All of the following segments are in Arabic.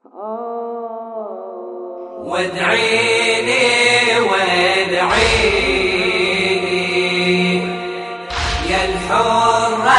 وادعيني وادعيني يا الحرة،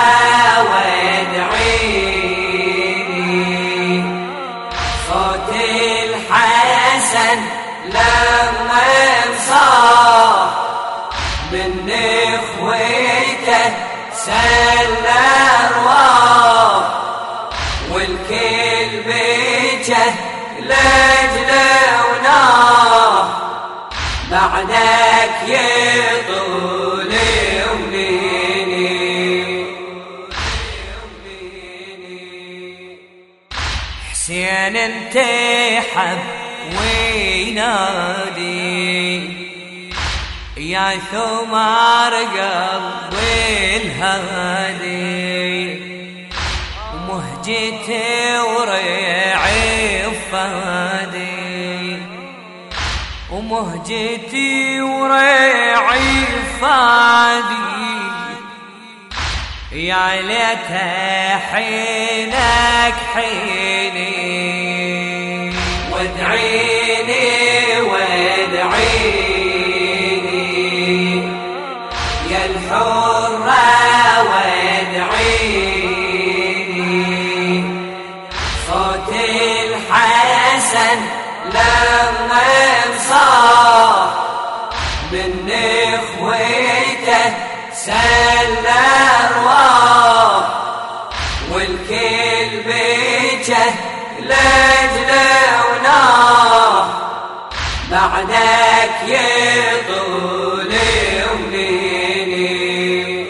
وادعيني صوت الحسن لما انصاح من اخوته سل ارواح، والكل بجه لجله وناح، بعدك يطول وليني. حسين انتحب وينادي يا ثمار قلبي الهادي، ومهجتي وريعي فادي، ومهجتي وريعي فادي، يا ليت حينك حيني. وادعيني وادعيني يا الحرة، وادعيني صوت الحسن لما انصاح من اخوته سل ارواح، والكل بجه لجله وناح، بعدك يطول وليني.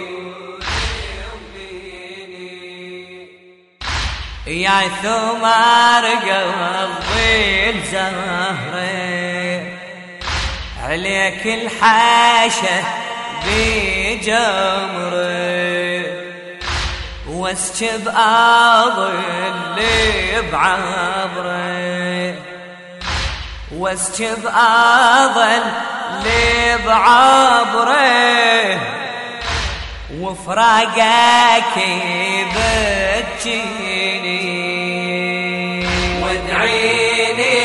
يا ثمار قلبي الزهرة، عليك الحاشة بجمرة، واسكب اظل بعبره، واسكب اظل بعبره، وفراقك يبكيني. وادعيني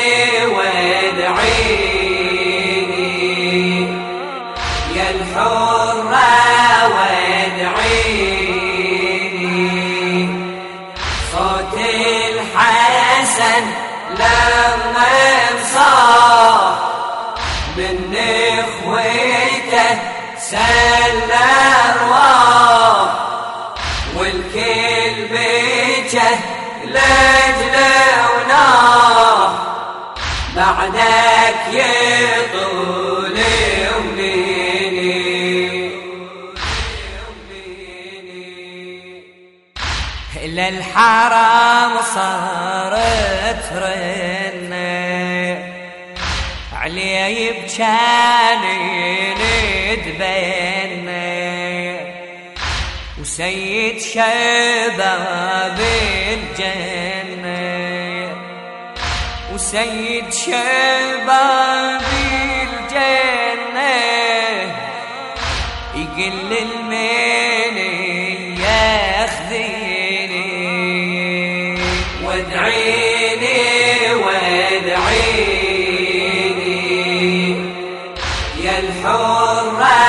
وادعيني يا الحرة، وادعيني صوت الحسن لما انصاح من اخوته سل ارواح، والكل بجه لجله وناح، بعدك يطول وليني. للحرام صارت رنة عليه يبجاني ندبنه، وسيد شباب الجنة، وسيد شباب الجنة، يقل المين ياخذيني. وادعيني وادعيني يا الحرة،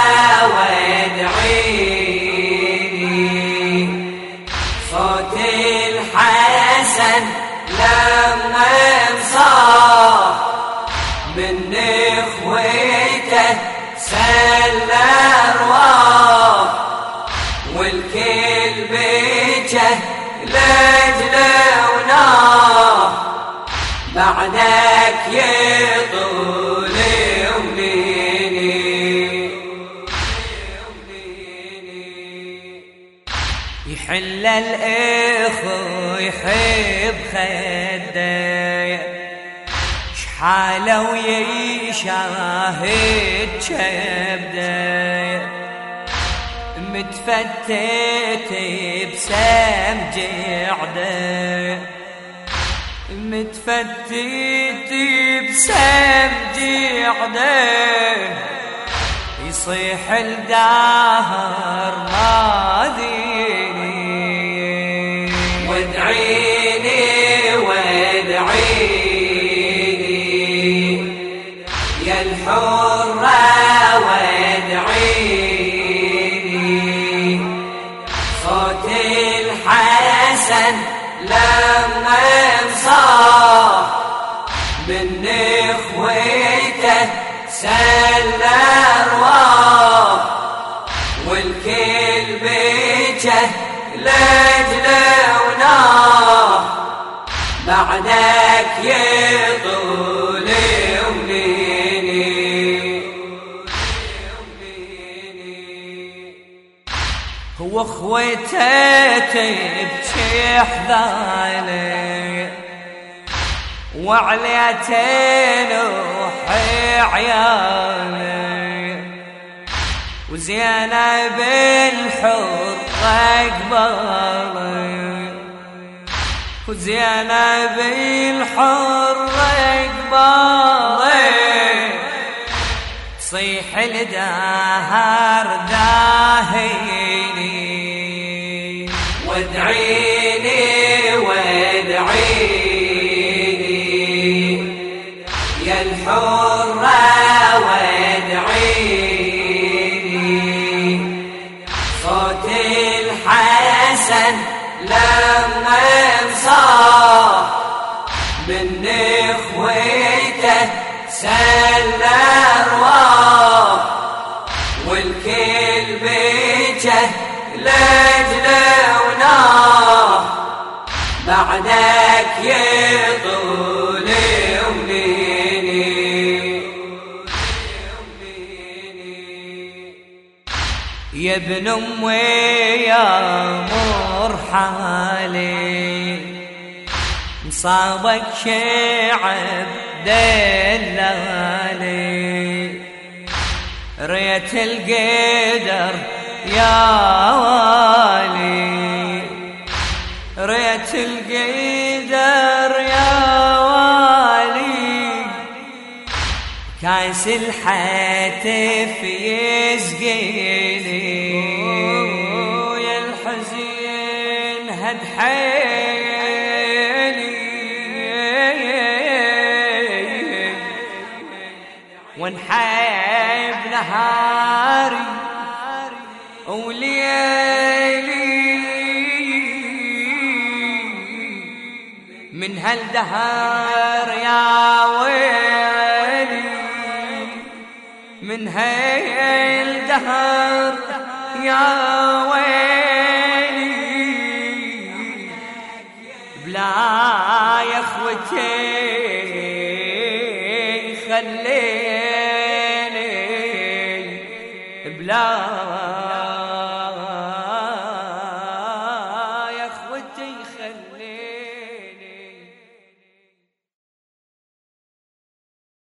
وادعيني صوت الحسن لما انصاح من اخوته سل ارواح، والكل بجه لجله وناح، بعدك يطول وليني. يحل الاخو يحب خده، شحاله ويشاهد شبده، متفتت بسام جعده، متفتت بسام جعده، يصيح الدهر ناديني. وادعيني وادعيني الحرة وادعيني صوت الحسن لما انصاح من اخوته سل ارواح والكل بجه لاجله وناح بعدك يطول وليني هو اخوته تبكي حذاله وعليتين وحي عياله وزينب الحر قباله وزينب الحر قباله صيح الدهر داهيني وادعيني وادعيني يا الحرة وادعيني صوت الحسن لما انصاح من اخوته سل ارواح والكل بجه لاجله وناح بعدك يطول وليني يا ابن امي يا مرحالي مصابك شعب دلالي ريت القدر يا والي ريت القدر يا والي كاس الحتف يسقيني يا الحزين هد حيلي وانحب نهاري وليلي من هالدهر يا ويلي من هالدهر يا ويلي بلا يا اخوتي خليني بلا